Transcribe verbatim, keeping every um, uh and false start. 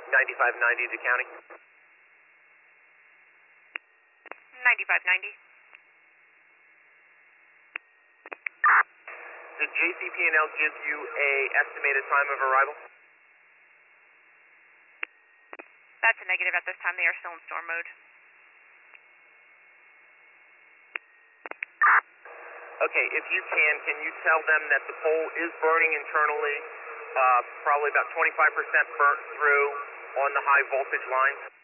ninety-five ninety to county. ninety-five ninety. Did J C P and L give you a estimated time of arrival? That's a negative at this time. They are still in storm mode. Okay, if you can, can you tell them that the pole is burning internally, uh, probably about twenty-five percent burnt through on the high voltage lines?